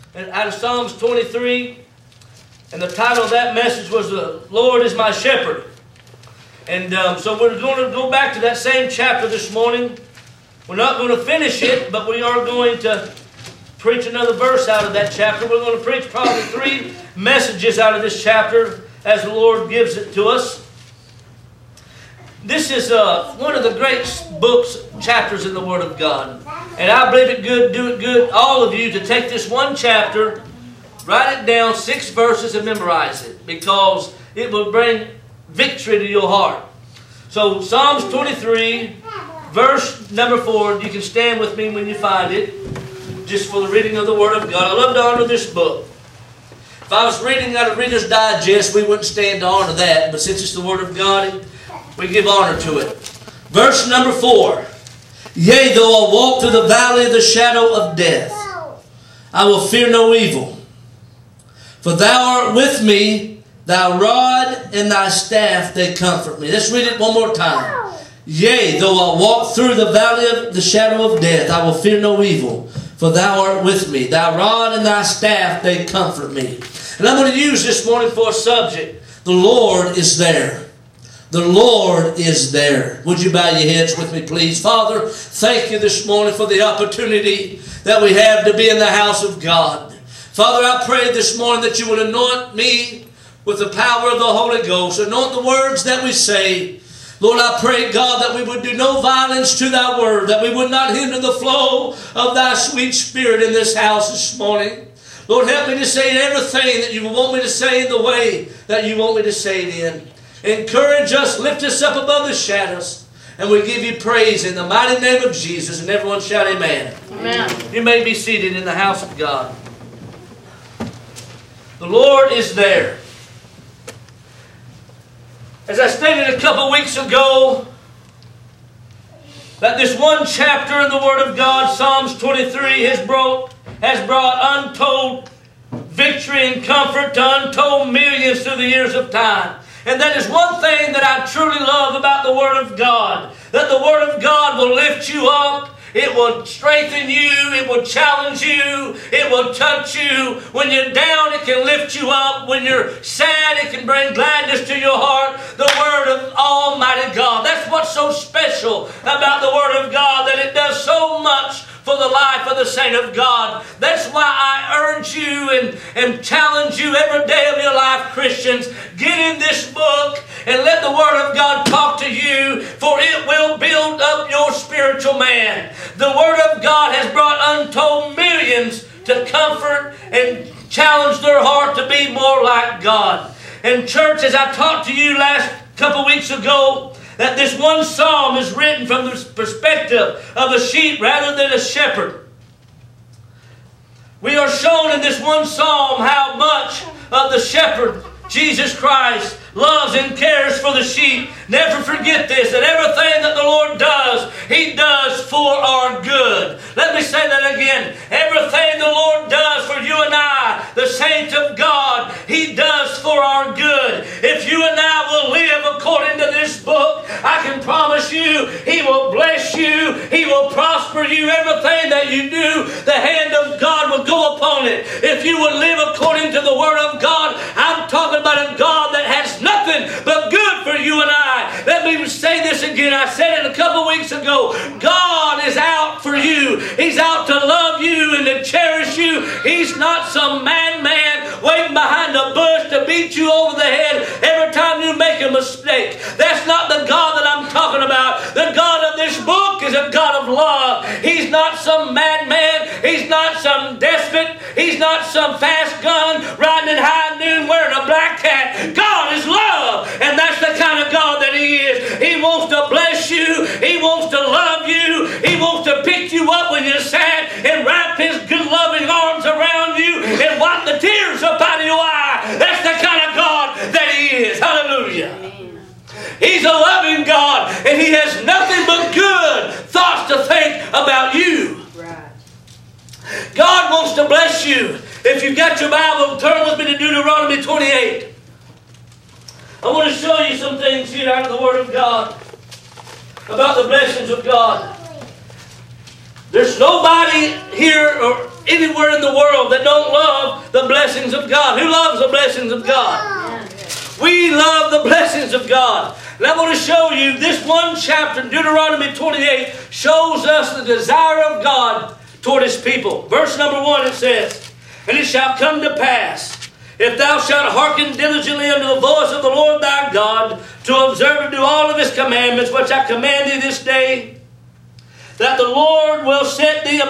out of Psalms 23. And the title of that message was "The Lord is My Shepherd." And so we're going to go back to that same chapter this morning. We're not going to finish it, but we are going to preach another verse out of that chapter. We're going to preach probably 3 messages out of this chapter as the Lord gives it to us. This is one of the great chapters in the Word of God. And I believe it good, do it good, all of you, to take this one chapter, write it down, 6 verses, and memorize it, because it will bring victory to your heart. So Psalms 23, verse number 4. You can stand with me when you find it, just for the reading of the Word of God. I love to honor this book. If I was reading out of Reader's Digest, we wouldn't stand to honor that. But since it's the Word of God, we give honor to it. Verse number 4. Yea, though I walk through the valley of the shadow of death, I will fear no evil. For thou art with me, thy rod and thy staff, they comfort me. Let's read it one more time. Yea, though I walk through the valley of the shadow of death, I will fear no evil. For thou art with me. Thy rod and thy staff, they comfort me. And I'm going to use this morning for a subject. The Lord is there. The Lord is there. Would you bow your heads with me, please? Father, thank you this morning for the opportunity that we have to be in the house of God. Father, I pray this morning that you would anoint me with the power of the Holy Ghost. Anoint the words that we say. Lord, I pray, God, that we would do no violence to thy word, that we would not hinder the flow of thy sweet spirit in this house this morning. Lord, help me to say everything that you want me to say in the way that you want me to say it in. Encourage us, lift us up above the shadows, and we give you praise in the mighty name of Jesus. And everyone shout amen. Amen. You may be seated in the house of God. The Lord is there. As I stated a couple weeks ago, that this one chapter in the Word of God, Psalms 23, has brought untold victory and comfort to untold millions through the years of time. And that is one thing that I truly love about the Word of God. That the Word of God will lift you up. It will strengthen you. It will challenge you. It will touch you. When you're down, it can lift you up. When you're sad, it can bring gladness to your heart. The Word of Almighty God. That's what's so special about the Word of God, that it does so much for the life of the saint of God. That's why I urge you and challenge you every day of your life, Christians. Get in this book and let the Word of God talk to you, for it will build up your spiritual man. The Word of God has brought untold millions to comfort and challenge their heart to be more like God. And church, as I talked to you last couple weeks ago, that this one psalm is written from the perspective of a sheep rather than a shepherd. We are shown in this one psalm how much of the shepherd, Jesus Christ, loves and cares for the sheep. Never forget this, that everything that the Lord does, He does for our good. Let me say that again. Everything the Lord does for you and I, the saints of God, He does for our good. If you and I will live according to this book, I can promise you, He will bless you. He will prosper you. Everything that you do, the hand of God will go upon it. If you will live according to the Word of God, I'm talking about a God that has nothing but good for you and I. Let me say this again. I said it a couple weeks ago. God is out for you. He's out to love you and to cherish you. He's not some madman waiting behind a bush to beat you over the head every time you make a mistake. That's not the God that I'm talking about. The God of this book is a God of love. He's not some madman. He's not some despot. He's not some fast gun riding at high noon wearing a black hat. God is love, and that's the kind of God that He is. He wants to bless you. He wants to love you. He wants to pick you up when you're sad and wrap His good loving arms around you and wipe the tears up out of your eye. That's the kind of God that He is. Hallelujah. He's a loving God, and He has nothing but good thoughts to think about you. Right. God wants to bless you. If you've got your Bible, turn with me to Deuteronomy 28. I want to show you some things here out of the Word of God about the blessings of God. There's nobody here or anywhere in the world that don't love the blessings of God. Who loves the blessings of God? We love the blessings of God. And I want to show you this one chapter in Deuteronomy 28 shows us the desire of God toward His people. Verse number 1, it says, "And it shall come to pass, if thou shalt hearken diligently unto the voice of the Lord thy God, to observe and do all of His commandments, which I command thee this day, that the Lord will set thee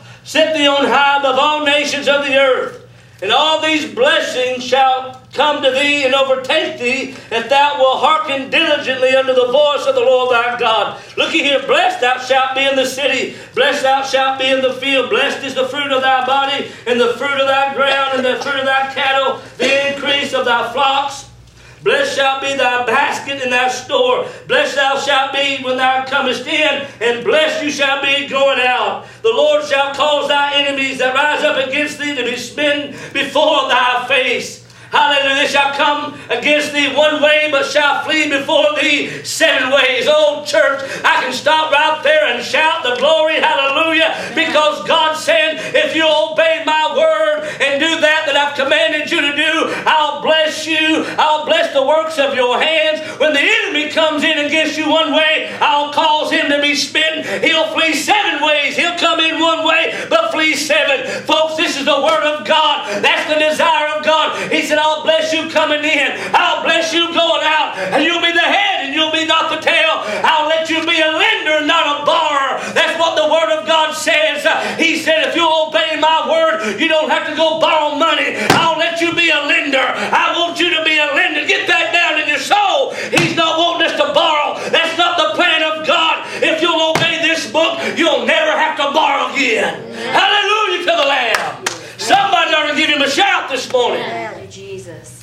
on high above all nations of the earth. And all these blessings shall come to thee and overtake thee, if thou wilt hearken diligently unto the voice of the Lord thy God. Looky here, blessed thou shalt be in the city, blessed thou shalt be in the field. Blessed is the fruit of thy body, and the fruit of thy ground, and the fruit of thy cattle, the increase of thy flocks. Blessed shall be thy basket and thy store. Blessed thou shalt be when thou comest in, and blessed you shall be going out. The Lord shall cause thy enemies that rise up against thee to be smitten before thy face. Hallelujah. They shall come against thee one way, but shall flee before thee 7 ways. Oh, church, I can stop right there and shout the glory, hallelujah, because God said, if you obey my word and do that I've commanded you to do, I'll bless you. I'll bless the works of your hands. When the enemy comes in against you one way, I'll cause him to be smitten. He'll flee 7 ways. He'll come in one way, but flee 7. Folks, this is the word of God. That's the desire of God. He said, I'll bless you coming in. I'll bless you going out. And you'll be the head and you'll be not the tail. I'll let you be a lender, not a borrower. That's what the word of God says. He said, if you obey my word, you don't have to go borrow money. I'll let you be a lender. I want you to be a lender. Get that down in your soul. He's not wanting us to borrow. That's not the plan of God. If you'll obey this book, you'll never have to borrow again. Hallelujah to the Lamb. Somebody ought to give him a shout this morning. Jesus.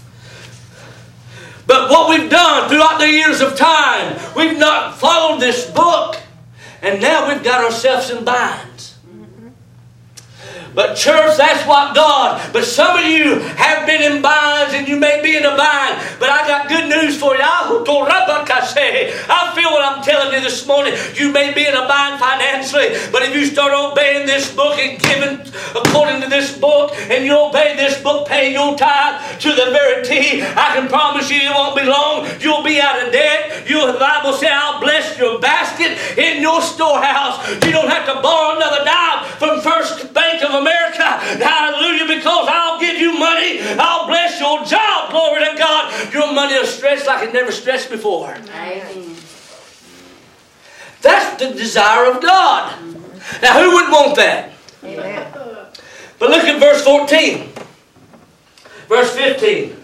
But what we've done throughout the years of time, we've not followed this book. And now we've got ourselves in binds. But church, that's what God. But some of you have been in binds and you may be in a bind. But I got good news for you. I feel what I'm telling you this morning. You may be in a bind financially. But if you start obeying this book and giving according to this book, and you obey this book, pay your tithe to the very T, I can promise you it won't be long. You'll be out of debt. The Bible says, I'll bless your basket in your storehouse. You don't have to borrow another dime from First Bank of America. Hallelujah, because I'll give you money. I'll bless your job. Glory to God. Your money will stretch like it never stretched before. Amen. That's the desire of God. Now, who wouldn't want that? Amen. But look at verse 14. Verse 15.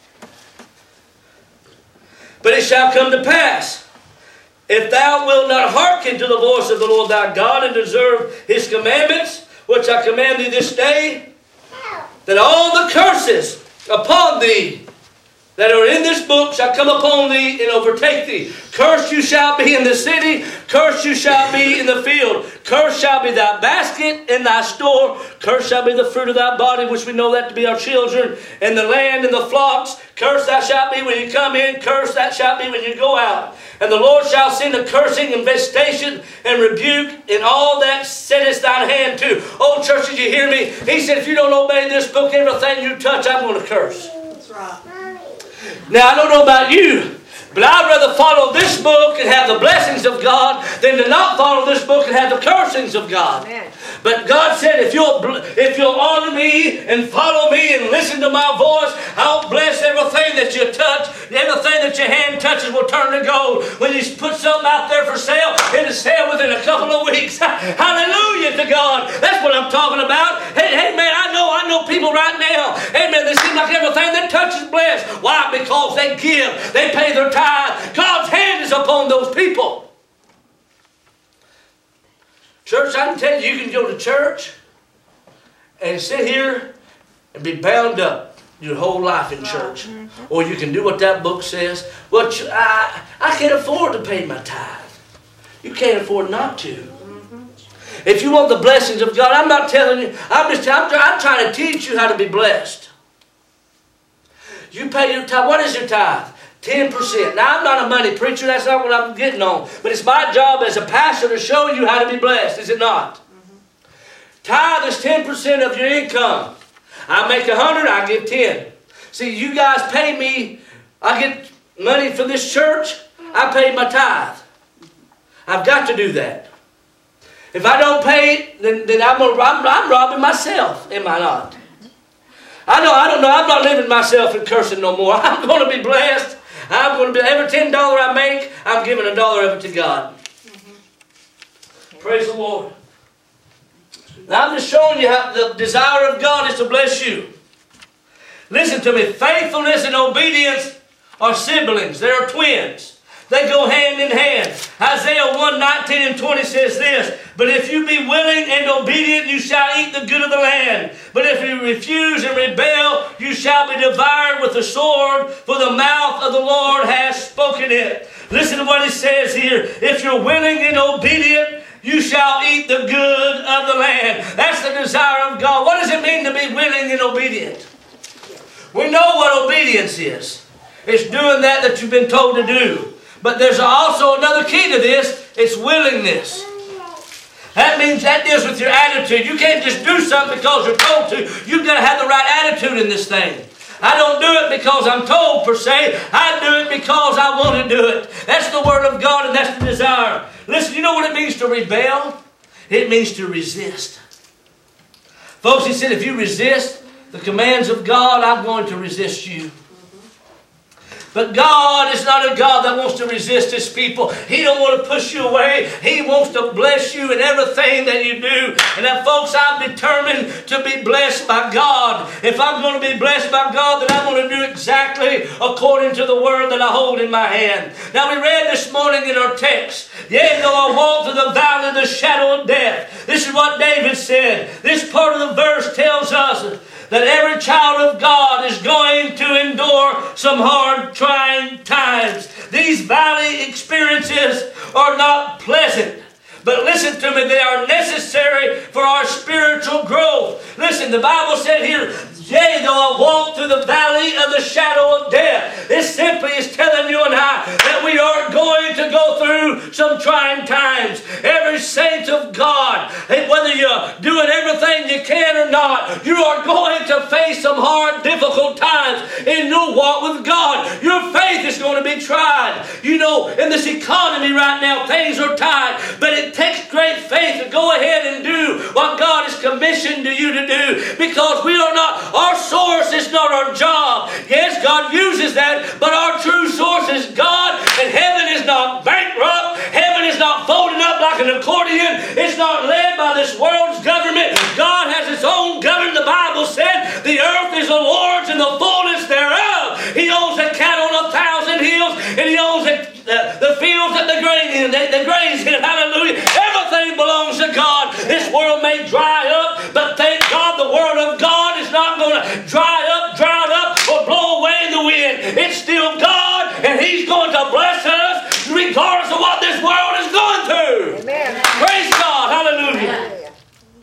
But it shall come to pass, if thou wilt not hearken to the voice of the Lord thy God, and observe His commandments, which I command thee this day, that all the curses upon thee that are in this book shall come upon thee and overtake thee. Cursed you shall be in the city, cursed you shall be in the field. Cursed shall be thy basket and thy store. Cursed shall be the fruit of thy body, which we know that to be our children, and the land and the flocks. Cursed thou shalt be when you come in, cursed thou shalt be when you go out. And the Lord shall send a cursing and visitation and rebuke in all that settest thine hand to. Oh, church, did you hear me? He said, if you don't obey this book, everything you touch, I'm going to curse. That's right. Now, I don't know about you, but I'd rather follow this book and have the blessings of God than to not follow this book and have the cursings of God. Amen. But God said, if you'll honor me and follow me and listen to my voice, I'll bless everything that you touch. Everything that your hand touches will turn to gold. When you put something out there for sale, it'll sell within a couple of weeks. Hallelujah to God. That's what I'm talking about. Hey man, I know people right now. Amen. They seem like everything they touch is blessed. Why? Because they give. They pay their tithe. God's hand is upon those people. Church, I can tell you, you can go to church and sit here and be bound up your whole life in church. Or you can do what that book says. Well, I can't afford to pay my tithe. You can't afford not to. If you want the blessings of God, I'm not telling you. I'm trying to teach you how to be blessed. You pay your tithe. What is your tithe? 10%. Now, I'm not a money preacher. That's not what I'm getting on. But it's my job as a pastor to show you how to be blessed. Is it not? Tithe is 10% of your income. I make 100, I give 10. See, you guys pay me, I get money from this church, I pay my tithe. I've got to do that. If I don't pay it, then I'm robbing myself, am I not? I don't know, I'm not living myself and cursing no more. I'm going to be blessed. I'm going to be, every $10 I make, I'm giving $1 of it to God. Praise the Lord. Now I'm just showing you how the desire of God is to bless you. Listen to me. Faithfulness and obedience are siblings. They are twins. They go hand in hand. Isaiah 1:19 and 20 says this, "But if you be willing and obedient, you shall eat the good of the land. But if you refuse and rebel, you shall be devoured with the sword, for the mouth of the Lord has spoken it." Listen to what he says here. If you're willing and obedient, you shall eat the good of the land. That's the desire of God. What does it mean to be willing and obedient? We know what obedience is. It's doing that you've been told to do. But there's also another key to this. It's willingness. That means that deals with your attitude. You can't just do something because you're told to. You've got to have the right attitude in this thing. I don't do it because I'm told per se. I do it because I want to do it. That's the Word of God and that's the desire. Listen, you know what it means to rebel? It means to resist. Folks, he said, if you resist the commands of God, I'm going to resist you. But God is not a God that wants to resist His people. He don't want to push you away. He wants to bless you in everything that you do. And now, folks, I'm determined to be blessed by God. If I'm going to be blessed by God, then I'm going to do exactly according to the Word that I hold in my hand. Now, we read this morning in our text, "Yea, though I walk through the valley of the shadow of death." This is what David said. This part of the verse tells us that every child of God is going to endure some hard, trying times. These valley experiences are not pleasant. But listen to me, they are necessary for our spiritual growth. Listen, the Bible said here, "Yea, though I walk through the valley of the shadow of death." This simply is telling you and I that we are going to go through some trying times. Every saint of God, whether you're doing everything you can or not, you are going to face some hard, difficult times in your walk with God. Your faith is going to be tried. You know, in this economy right now, things are tight, but it takes great faith to go ahead and do what God has commissioned you to do, because we are not, our source is not our job. Yes, God uses that, but our true source is God, and heaven is not bankrupt. Heaven is not folded up like an accordion. It's not led by this world's government. God has His own government. The Bible said the earth is the Lord's and the fullness thereof. He owns the cattle on 1,000 hills, and He owns the fields that the grains in. Hallelujah. Everything belongs to God. This world may dry up, but thank God the Word of God is not going to drown up, or blow away in the wind. It's still God, and He's going to bless us regardless of what this world is going through. Amen. Praise God. Hallelujah.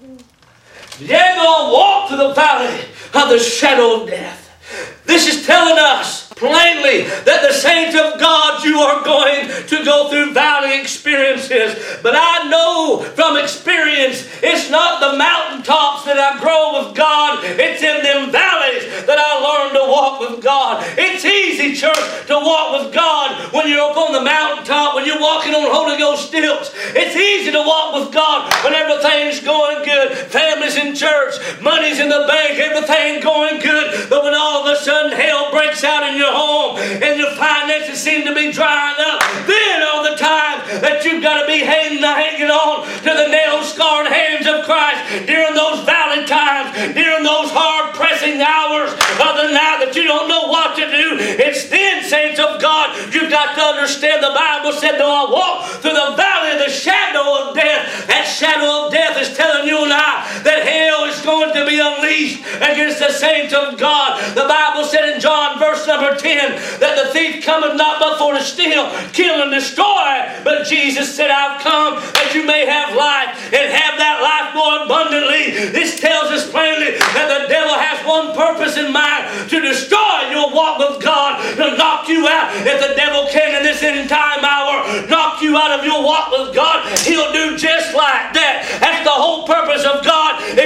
Yea, though I walk through the valley of the shadow of death. This is telling us plainly that the saints of God, you are going to go through valley experiences. But I know from experience, it's not the mountaintops that I grow with God. It's in them valleys that I learn to walk with God. It's easy, church, to walk with God when you're up on the mountaintop, when you're walking on Holy Ghost stilts. It's easy to walk with God when everything's going good. Families in church, money's in the bank, everything going good. But when all of a sudden hell breaks out in your home and your finances seem to be drying up, then all the time that you've got to be hanging on to the nail-scarred hands of Christ during those valley times, during those hard pressing hours of the night that you don't know what to do. It's then, saints of God, you've got to understand the Bible said, though I walk through the valley of the shadow of death, that shadow of death is telling you and I that hell is going to be unleashed against the saints of God. The Bible said in John verse number 10 that the thief cometh not but for to steal, kill, and destroy. But Jesus said, I've come that you may have life and have that life more abundantly. This tells us plainly that the devil has one purpose in mind: to destroy your walk with God, to knock you out. If the devil can in this end time hour knock you out of your walk with God, he'll do just like that. That's the whole purpose of God,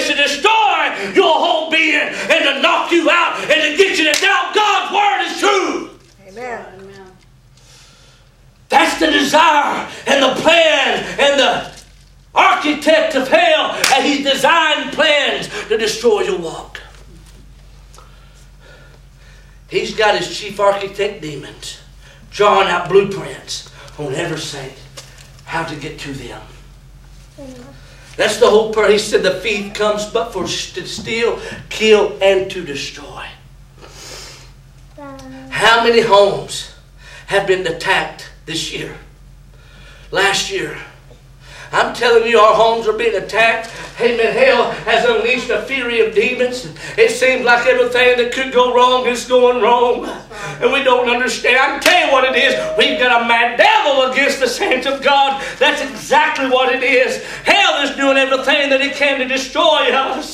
to knock you out and to get you to doubt God's word is true. Amen. That's the desire and the plan and the architect of hell, and he's designed plans to destroy your walk. He's got his chief architect demons drawing out blueprints on every saint how to get to them. That's the whole part. He said the thief comes but for to steal, kill, and to destroy. How many homes have been attacked this year? Last year. I'm telling you, our homes are being attacked. Amen. Hell has unleashed a fury of demons. It seems like everything that could go wrong is going wrong. And we don't understand. I can tell you what it is. We've got a mad devil against the saints of God. That's exactly what it is. Hell is doing everything that it can to destroy us.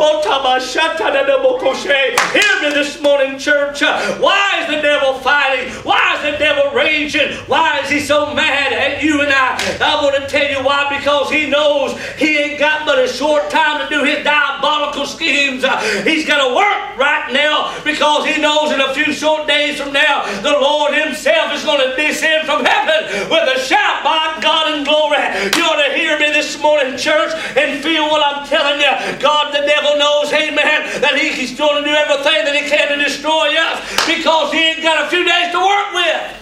Hear me this morning, church. Why is the devil fighting? Why is the devil raging? Why is he so mad at you and I? I want to tell you why. Because he knows he ain't got but a short time to do his diabolical schemes. He's got to work right now because he knows in a few short days from now the Lord himself is going to descend from heaven with a shout, by God in glory. You ought to hear me this morning, church, and feel what I'm telling you. God, the devil knows, amen, that he's going to do everything that he can to destroy us because he ain't got a few days to work with.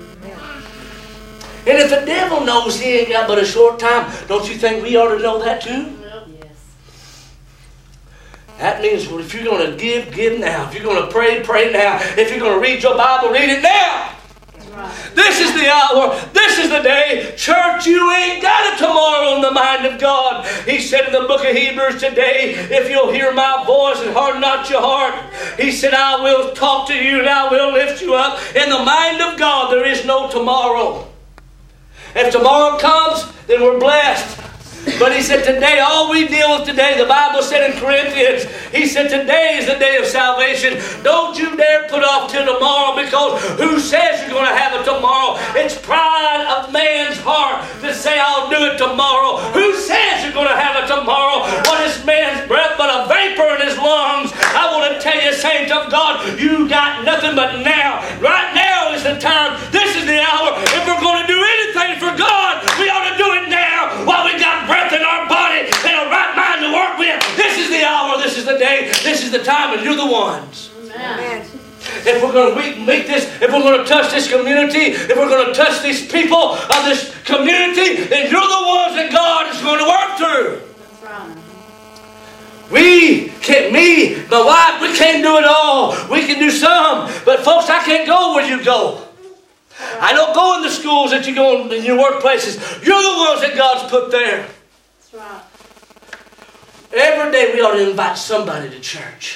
And if the devil knows he ain't got but a short time, don't you think we ought to know that too? Yes. That means, well, if you're going to give now. If you're going to pray now. If you're going to read your Bible, read it now. Right. This is the hour. This is the day. Church, you ain't got a tomorrow in the mind of God. He said in the book of Hebrews today, if you'll hear my voice and harden not your heart, he said, I will talk to you and I will lift you up. In the mind of God, there is no tomorrow. If tomorrow comes, then we're blessed. But he said today, all we deal with today, the Bible said in Corinthians, he said today is the day of salvation. Don't you dare put off till tomorrow, because who says you're going to have it tomorrow? It's pride of man's heart to say I'll do it tomorrow. Who says you're going to have it tomorrow? What is man's breath but a vapor in his lungs? I want to tell you, saints of God, you got nothing but now. Right now is the time. This is the hour. If we're going to do anything for God, we ought to do it now while we got breath in our body and a right mind to work with. This is the hour, this is the day, this is the time, and you're the ones. Amen. If we're going to make this, if we're going to touch this community, if we're going to touch these people of this community, then you're the ones that God is going to work through. That's right. We can't, me, my wife, we can't do it all. We can do some, but folks, I can't go where you go. I don't go in the schools that you go in your workplaces. You're the ones that God's put there. That's right. Every day we ought to invite somebody to church.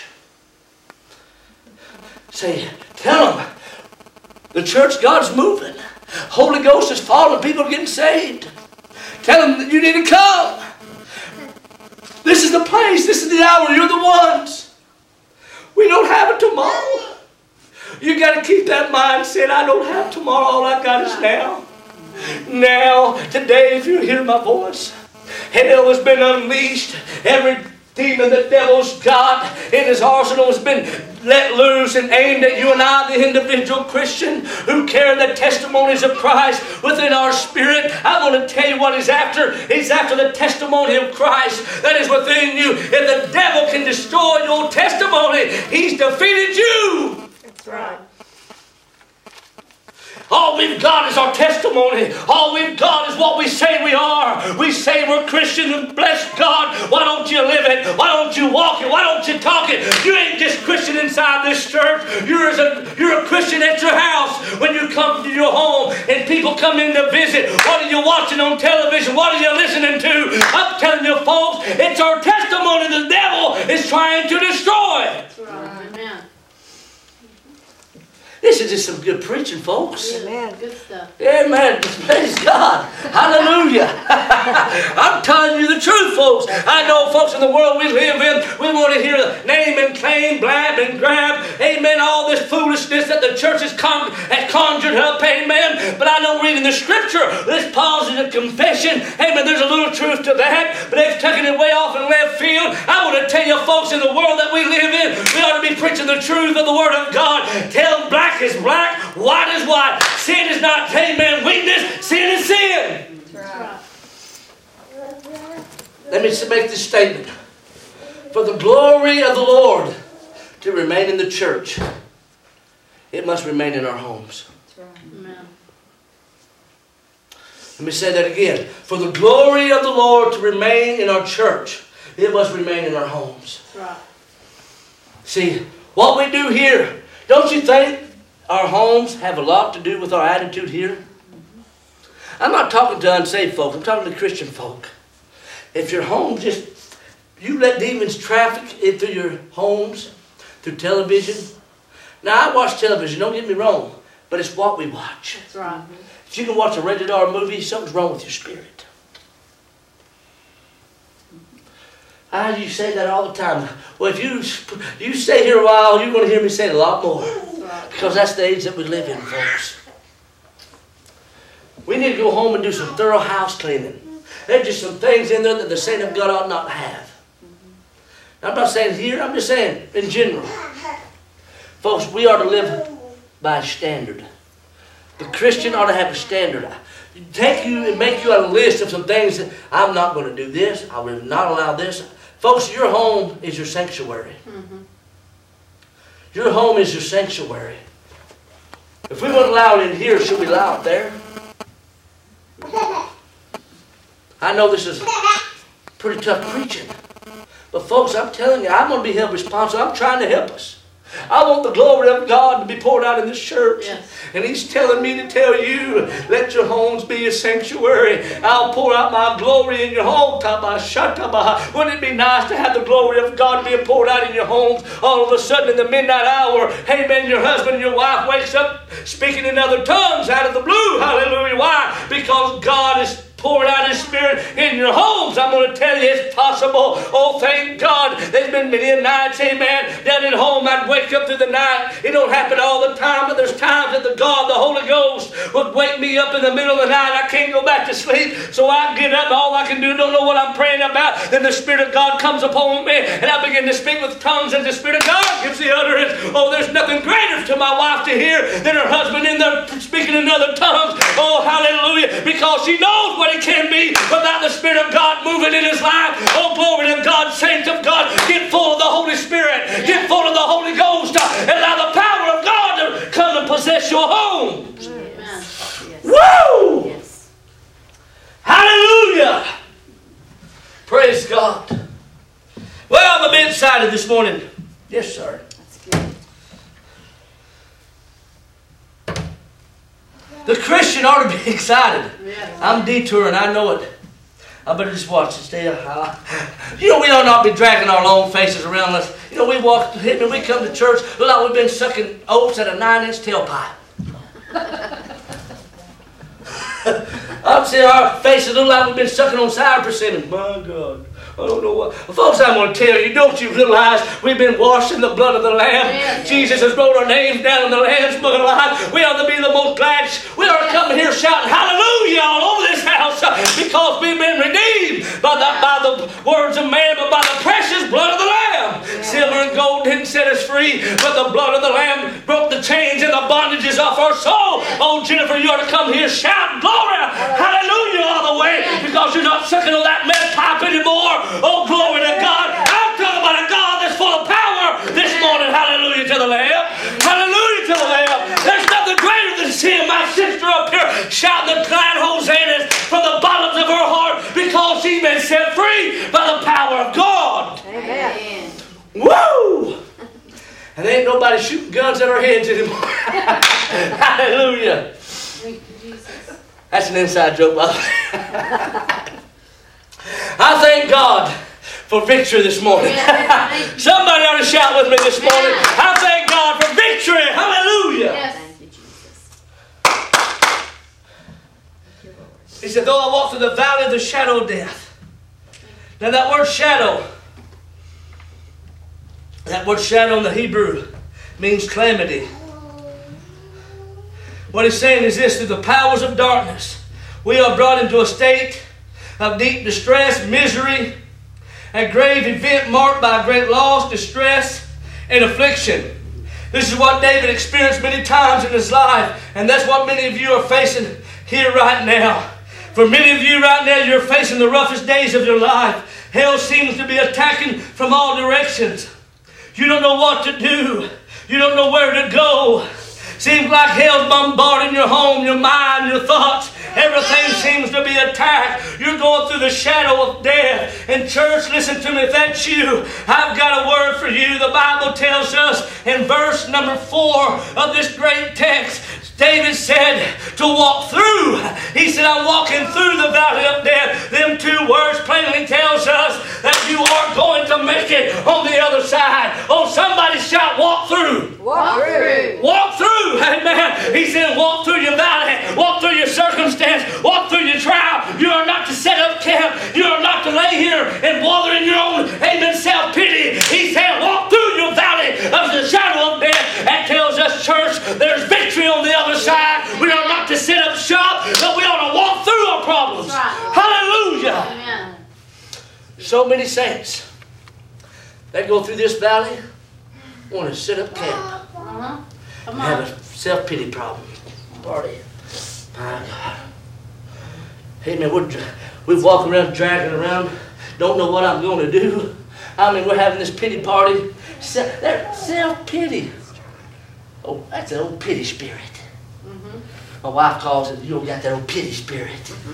Say, tell them the church, God's moving. Holy Ghost is falling. People are getting saved. Tell them that you need to come. This is the place. This is the hour. You're the ones. We don't have it tomorrow. You got to keep that mindset. I don't have tomorrow. All I got is now. Now, today, if you hear my voice, hell has been unleashed. Every demon the devil's got in his arsenal has been let loose and aimed at you and I, the individual Christian who carry the testimonies of Christ within our spirit. I want to tell you what he's after. He's after the testimony of Christ that is within you. If the devil can destroy your testimony, he's defeated you. That's right. All we've got is our testimony. All we've got is what we say we are. We say we're Christian and bless God. Why don't you live it? Why don't you walk it? Why don't you talk it? You ain't just Christian inside this church. You're a Christian at your house. When you come to your home and people come in to visit, what are you watching on television? What are you listening to? I'm telling you folks, it's our testimony the devil is trying to destroy. That's right. Amen. This is just some good preaching, folks. Amen. Good stuff. Amen. Praise God. Hallelujah. I'm telling you the truth, folks. I know, folks, in the world we live in, we want to hear name and claim, blab and grab. Amen. All this foolishness that the church has conjured up. Amen. But I know reading the scripture, this positive confession. Amen. There's a little truth to that. But they've taken it way off in left field. I want to tell you, folks, in the world that we live in, we ought preaching the truth of the Word of God. Tell them black is black, white is white. Sin is not, amen, weakness. Sin is sin. That's right. Let me make this statement. For the glory of the Lord to remain in the church, it must remain in our homes. That's right. Amen. Let me say that again. For the glory of the Lord to remain in our church, it must remain in our homes. That's right. See, what we do here, don't you think our homes have a lot to do with our attitude here? I'm not talking to unsaved folk. I'm talking to Christian folk. If your home just, you let demons traffic into your homes through television. Now, I watch television, don't get me wrong, but it's what we watch. That's right. If you can watch a rated R movie, something's wrong with your spirit. You say that all the time. Well, if you stay here a while, you're going to hear me say it a lot more. That's right. Because that's the age that we live in, folks. We need to go home and do some thorough house cleaning. There's just some things in there that the saint of God ought not to have. I'm not saying here, I'm just saying in general. Folks, we ought to live by a standard. The Christian ought to have a standard. Take you and make you a list of some things that I'm not going to do this, I will not allow this. Folks, your home is your sanctuary. Your home is your sanctuary. If we wouldn't allow it in here, should we allow it there? I know this is pretty tough preaching. But folks, I'm telling you, I'm going to be held responsible. I'm trying to help us. I want the glory of God to be poured out in this church. Yes. And He's telling me to tell you, let your homes be a sanctuary. I'll pour out my glory in your home. Wouldn't it be nice to have the glory of God be poured out in your homes? All of a sudden in the midnight hour, amen, your husband and your wife wakes up speaking in other tongues out of the blue. Hallelujah. Why? Because God is pouring out His Spirit in your homes. I'm going to tell you it's possible. Oh, thank God. There's been many nights, amen, down at home I'd wake up through the night. It don't happen all the time, but there's times that the Holy Ghost would wake me up in the middle of the night. I can't go back to sleep, so I get up. All I can do, don't know what I'm praying about. Then the Spirit of God comes upon me, and I begin to speak with tongues, and the Spirit of God gives the utterance. Oh, there's nothing greater to my wife to hear than her husband in there speaking in other tongues. Oh, hallelujah, because she knows what it can be without the Spirit of God moving in his life. Oh, glory to God, saints of God, get full of the Holy Spirit, get full of the Holy Ghost, and allow the power of God to come and possess your homes. Amen. Yes. Woo! Yes. Hallelujah! Praise God. Well, I'm a bit excited this morning. Yes, sir. That's good. The Christian ought to be excited. Yes. I'm detouring, I know it. I better just watch it. Stay up. You know, we ought not be dragging our long faces around us. You know, we walk, we come to church, look like we've been sucking oats at a 9-inch tailpipe. I'm seeing our faces look like we've been sucking on sour persimmons. My God. I don't know what. Well, folks, I'm going to tell you, don't you realize we've been washed in the blood of the Lamb? Yes. Jesus has wrote our names down in the Lamb's book of life. We ought to be the most glad. We ought to come here shouting hallelujah all over this house because we've been redeemed by the words of man, but by the precious blood of the Lamb. Yes. Silver and gold didn't set us free, but the blood of the Lamb broke the chains and the bondages off our soul. Oh, Jennifer, you ought to come here shouting glory, hallelujah all the way because you're not sucking on that meth pipe anymore. Oh, glory to God. I'm talking about a God that's full of power this morning. Hallelujah to the Lamb. Hallelujah to the Lamb. There's nothing greater than seeing my sister up here shouting the glad hosannas from the bottoms of her heart because she's been set free by the power of God. Amen. Woo! And there ain't nobody shooting guns at our heads anymore. Hallelujah. Thank you, Jesus. That's an inside joke, by the way. I thank God for victory this morning. Somebody ought to shout with me this morning. I thank God for victory. Hallelujah. Yes. Thank you, Jesus. He said, though I walk through the valley of the shadow of death. Now that word shadow in the Hebrew means calamity. What he's saying is this: through the powers of darkness, we are brought into a state of deep distress, misery, a grave event marked by great loss, distress, and affliction. This is what David experienced many times in his life, and that's what many of you are facing here right now. For many of you right now, you're facing the roughest days of your life. Hell seems to be attacking from all directions. You don't know what to do. You don't know where to go. Seems like hell's bombarding your home, your mind, your thoughts. Everything seems to be attacked. You're going through the shadow of death. And church, listen to me, if that's you, I've got a word for you. The Bible tells us in verse number 4 of this great text, David said to walk through. He said, I'm walking through the valley of death. Them two words plainly tells us that you are going to make it on the other side. Oh, somebody shout, walk through. Walk through. Walk through. Amen. He said, walk through your valley. Walk through your circumstance. Walk through your trial. You are not to set up camp. You are not to lay here and wallow in your own, amen, self-pity. He said, walk through your valley of the shadow of death. That tells us, church, there's victory on the other side. We are not to set up shop, but we ought to walk through our problems. Right. Hallelujah. Amen. So many saints, they go through this valley, want to set up camp, Uh-huh. Come have on. a self-pity problem. Party. My God. Hey man, we walk around, dragging around, don't know what I'm going to do. I mean, we're having this pity party. Self-pity. Oh, that's an old pity spirit. My wife calls it, you got that old pity spirit.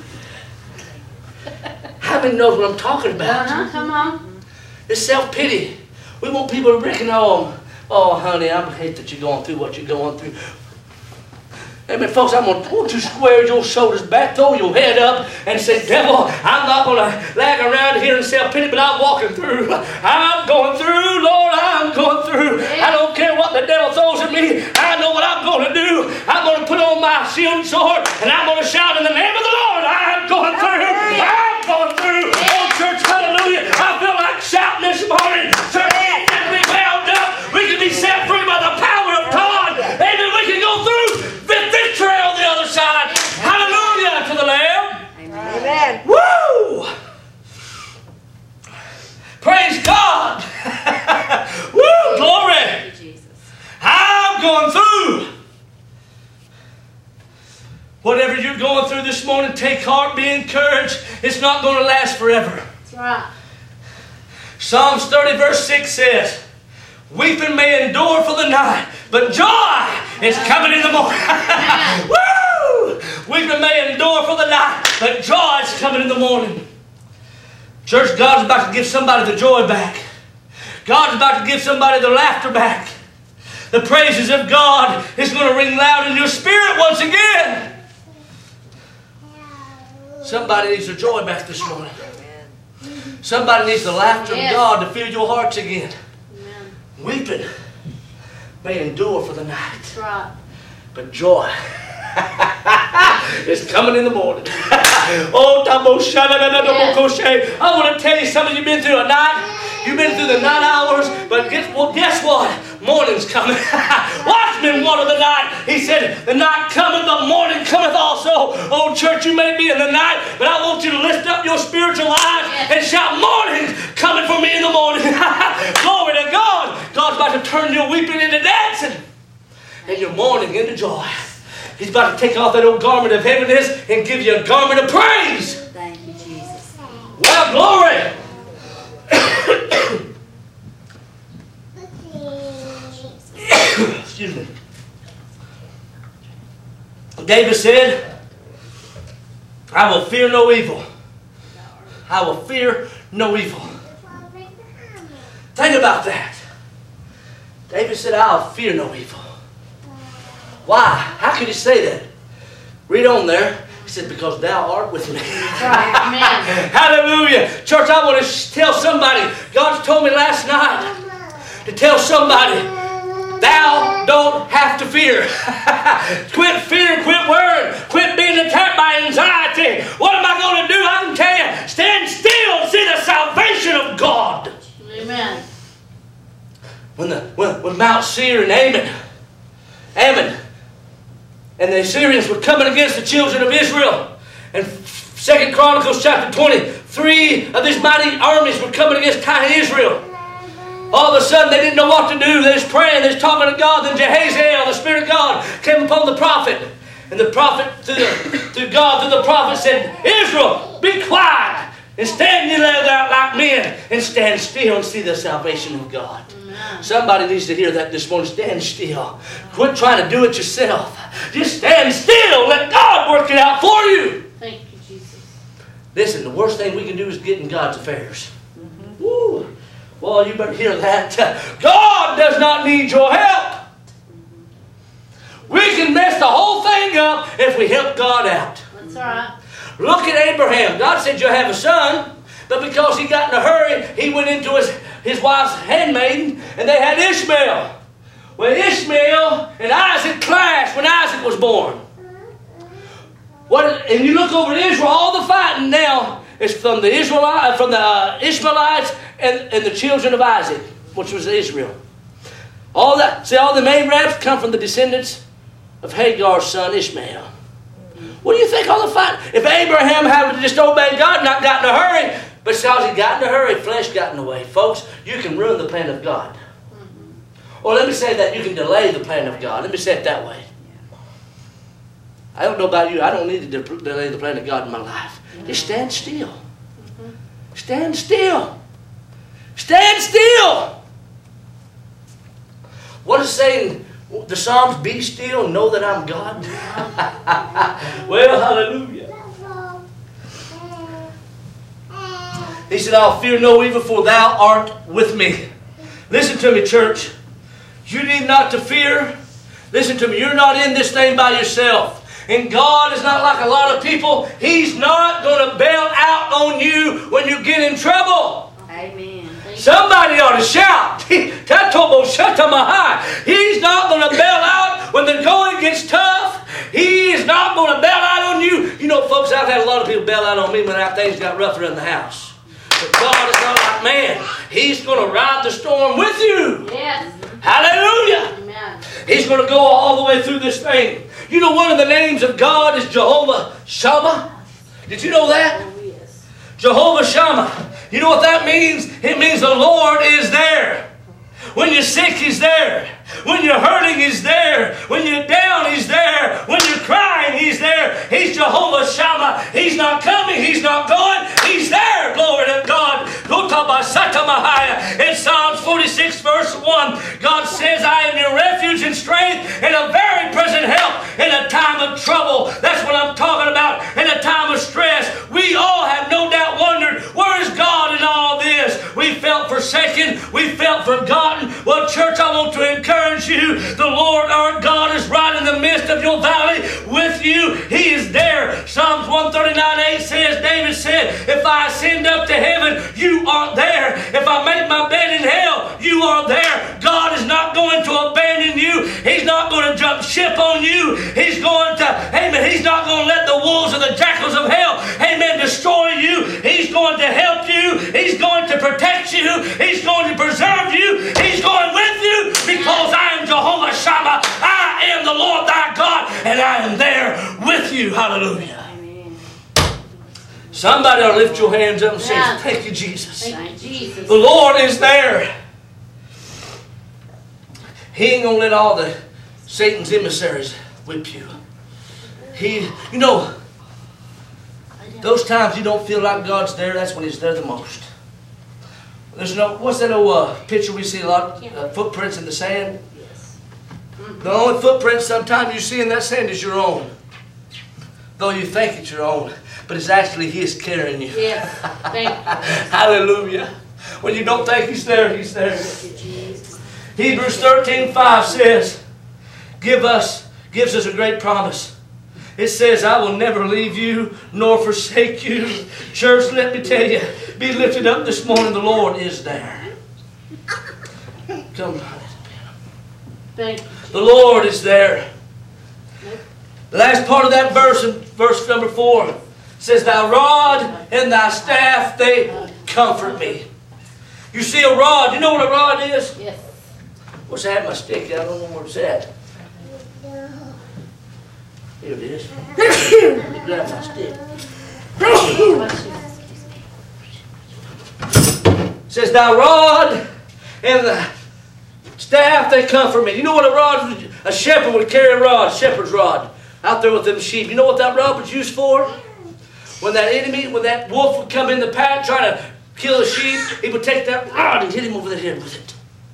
How many knows what I'm talking about? Uh-huh. Come on. It's self-pity. We want people to reckon on, oh, honey, I hate that you're going through what you're going through. Amen, folks, I want you to square your shoulders back, throw your head up, and say, devil, I'm not going to lag around here and self-pity, but I'm walking through. I'm going through, Lord, I'm going through. I don't care what the devil throws at me. I know what I'm going to do. I'm going to put on my shield and sword, and I'm going to shout in the name of the Lord, I'm going through. I'm going through. Oh, church, hallelujah. I feel like shouting this morning. Church, we can be bound up. We can be set free by the power of God. Amen, we can go through victory on the other side. Hallelujah to the Lamb. Amen. Woo! Praise God. Woo! Glory. Thank you, Jesus. I'm going through. Whatever you're going through this morning, take heart, be encouraged. It's not going to last forever. That's right. Psalms 30 verse 6 says, weeping may endure for the night, but joy is coming in the morning. Woo! Weeping may endure for the night, but joy is coming in the morning. Church, God's about to give somebody the joy back. God's about to give somebody the laughter back. The praises of God is going to ring loud in your spirit once again. Somebody needs their joy back this morning. Somebody needs the laughter of God to fill your hearts again. Amen. Weeping may endure for the night, That's right. but joy is coming in the morning. Oh, I want to tell you, some of you have been through a night. You've been through the night hours, but guess what? Morning's coming. Watchmen water the night. He said, the night cometh, the morning cometh also. Oh, church, you may be in the night, but I want you to lift up your spiritual eyes and shout, morning's coming for me in the morning. Glory to God. God's about to turn your weeping into dancing and your mourning into joy. He's about to take off that old garment of heaviness and give you a garment of praise. Thank you, Jesus. Well, glory. Excuse me. David said, I will fear no evil. I will fear no evil. Think about that. David said, I'll fear no evil. Why? How could he say that? Read on there. He said, because thou art with me. Right. Amen. Hallelujah. Church, I want to tell somebody, God told me last night to tell somebody, thou don't have to fear. Quit fearing, quit worrying, quit being attacked by anxiety. What am I going to do? I can tell you, stand still and see the salvation of God. Amen. When Mount Seir and Ammon, and the Assyrians were coming against the children of Israel. And 2 Chronicles chapter 20, 3 of these mighty armies were coming against tiny Israel. All of a sudden, they didn't know what to do. They was praying. They was talking to God. Then Jehaziel, the Spirit of God, came upon the prophet. And the prophet, through God, through the prophet, said, Israel, be quiet. And stand you there like men. And stand still and see the salvation of God. Amen. Somebody needs to hear that this morning. Stand still. Quit trying to do it yourself. Just stand still. Let God work it out for you. Thank you, Jesus. Listen, the worst thing we can do is get in God's affairs. Woo. Well, you better hear that. God does not need your help. We can mess the whole thing up if we help God out. That's all right. Look at Abraham. God said you'll have a son, but because he got in a hurry, he went into his wife's handmaiden, and they had Ishmael. Well, Ishmael and Isaac clashed when Isaac was born. And you look over at Israel, all the fighting now is from the Ishmaelites and the children of Isaac, which was Israel. All the Arabs come from the descendants of Hagar's son Ishmael. What do you think all the fight? If Abraham had just obeyed God, not got in a hurry, but because he got in a hurry, flesh got in the way. Folks, you can ruin the plan of God. Or let me say that you can delay the plan of God. Let me say it that way. I don't know about you. I don't need to delay the plan of God in my life. Just stand still. Stand still. Stand still. What is saying? The Psalms, be still, know that I'm God. Well, hallelujah. He said, I'll fear no evil, for thou art with me. Listen to me, church. You need not to fear. Listen to me. You're not in this thing by yourself. And God is not like a lot of people. He's not going to bail out on you when you get in trouble. Amen. Somebody ought to shout. He's not going to bail out when the going gets tough. He is not going to bail out on you. You know, folks, I've had a lot of people bail out on me when things got rougher in the house. But God is not like man. He's going to ride the storm with you. Yes. Hallelujah. Amen. He's going to go all the way through this thing. You know, one of the names of God is Jehovah Shammah. Did you know that? Oh, yes. Jehovah Shammah. You know what that means? It means the Lord is there. When you're sick, He's there. When you're hurting, He's there. When you're down, He's there. When you're crying, He's there. He's Jehovah Shammah. He's not coming. He's not going. He's there. Glory to God. In Psalms 46 verse 1, God says, I am your refuge and strength and a very present help in a time of trouble. That's what I'm talking about. In a time of stress. We all have no doubt wondered, where is God in all this? We felt forsaken. We felt forgotten. Well, church, I want to encourage you. The Lord our God is right in the midst of your valley with you. He is there. Psalms 139:8 says, David said, if I ascend up to heaven, you are there. If I make my bed in hell, you are there. God is not going to abandon you. He's not going to jump ship on you. He's going to, amen, He's not going to let the wolves or the jackals of hell, amen, destroy you. He's going to help you. He's going to protect you. He's going to preserve you. He's going with you because I am Jehovah Shammah. I am the Lord thy God and I am there with you. Hallelujah. Amen. Somebody ought to lift your hands up and say, thank you, Jesus. Thank you, Jesus. The Lord is there. He ain't going to let all the Satan's emissaries whip you. You know, those times you don't feel like God's there, that's when He's there the most. There's no, what's that old picture we see a lot, footprints in the sand? Yes. The only footprints sometimes you see in that sand is your own. Though you think it's your own, but it's actually His carrying you. Yes. Thank you. Hallelujah. When you don't think He's there, He's there. Thank you, Jesus. Hebrews 13:5 says, gives us a great promise. It says, I will never leave you nor forsake you. Church, let me tell you, be lifted up this morning. The Lord is there. Come on. Thank you. The Lord is there. The last part of that verse, in verse number 4, says, thy rod and thy staff, they comfort me. You see a rod. You know what a rod is? Yes. What's that? My stick. I don't know where it's at. Here it is. Let me grab my stick. It says, thy rod and the staff, they comfort me. You know what a shepherd would carry a rod, shepherd's rod, out there with them sheep. You know what that rod was used for? When that enemy, when that wolf would come in the pack trying to kill the sheep, he would take that rod and hit him over the head with it.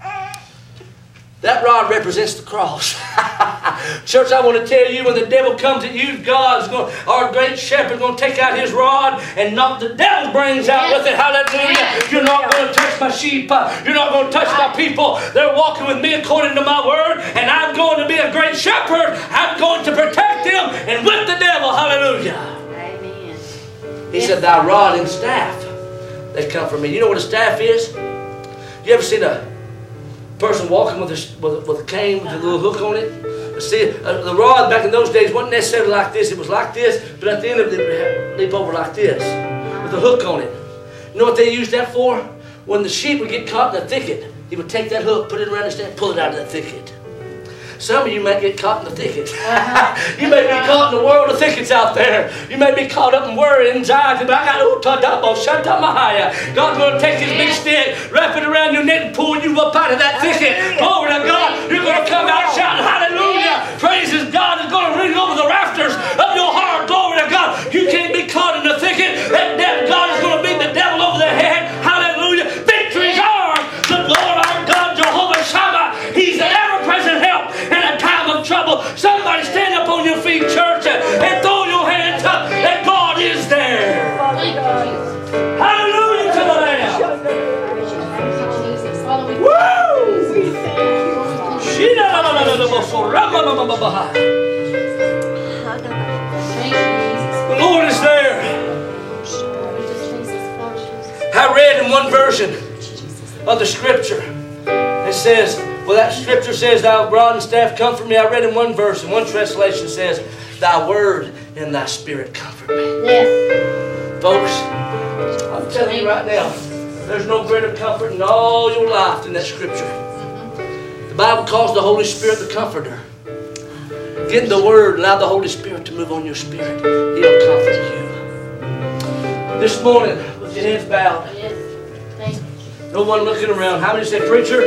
That rod represents the cross. Church, I want to tell you, when the devil comes at you, God's going, our great shepherd, is going to take out his rod and knock the devil's brains out with it. Hallelujah. You're not going to touch my sheep. You're not going to touch my people. They're walking with me according to my word, and I'm going to be a great shepherd. I'm going to protect them and whip the devil. Hallelujah. Amen. He said, thy rod and staff, they comfort me. You know what a staff is? You ever seen a person walking with a cane with a little hook on it? See, the rod back in those days wasn't necessarily like this. It was like this, but at the end of it, it would leap over like this with a hook on it. You know what they used that for? When the sheep would get caught in the thicket, he would take that hook, put it around his neck, pull it out of the thicket. Some of you may get caught in the thicket. You may be caught in the world of thickets out there. You may be caught up in worry, anxiety, but I got God's going to take his big stick, wrap it around your neck, and pull you up out of that thicket. Glory to God. You're going to come out shouting hallelujah. Praises God is going to ring over the rafters of your heart. Glory to God. You can't be caught in the thicket. That God is going to beat the devil over the head. Hallelujah. Victory's ours. The Lord our God, Jehovah Shammah. He's an ever-present help in a time of trouble. Somebody stand up on your feet, church, and throw your hands up that God is there. Thank you, Jesus. Hallelujah to the Lamb. Thank you, Jesus. Father, we Woo! thank you, Jesus. The Lord is there. I read in one version of the scripture, it says, well, that scripture says, thy rod and staff comfort me. I read in one verse, and one translation says, thy word and thy spirit comfort me. Yes. Folks, I'm telling you right now, there's no greater comfort in all your life than that scripture. The Bible calls the Holy Spirit the comforter. Get in the word, allow the Holy Spirit to move on your spirit. He'll comfort you. This morning, with your heads bowed, Yes. Thank you. no one looking around. How many say, preacher,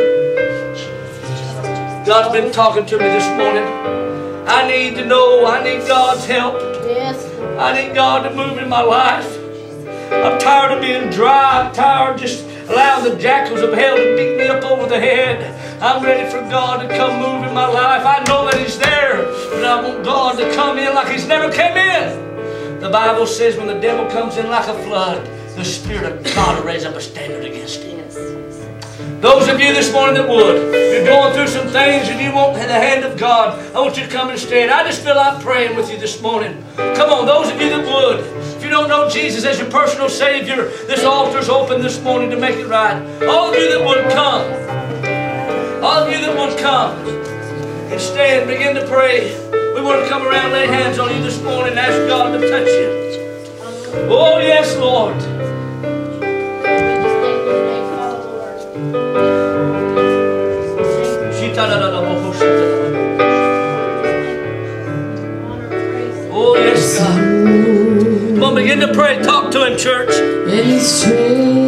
God's been talking to me this morning. I need to know, I need God's help. Yes. I need God to move in my life. I'm tired of being dry. I'm tired of just allowing the jackals of hell to beat me up over the head. I'm ready for God to come move in my life. I know that He's there, but I want God to come in like He's never came in. The Bible says when the devil comes in like a flood, the Spirit of God will raise up a standard against him. Yes. Those of you this morning that would, you're going through some things and you want the hand of God, I want you to come and stand. I just feel like praying with you this morning. Come on, those of you that would. If you don't know Jesus as your personal Savior, this altar's open this morning to make it right. All of you that would come. All of you that would come and stand, begin to pray. We want to come around and lay hands on you this morning and ask God to touch you. Oh, yes, Lord. Oh, yes, God. Come on, begin to pray. Talk to Him, church. And He's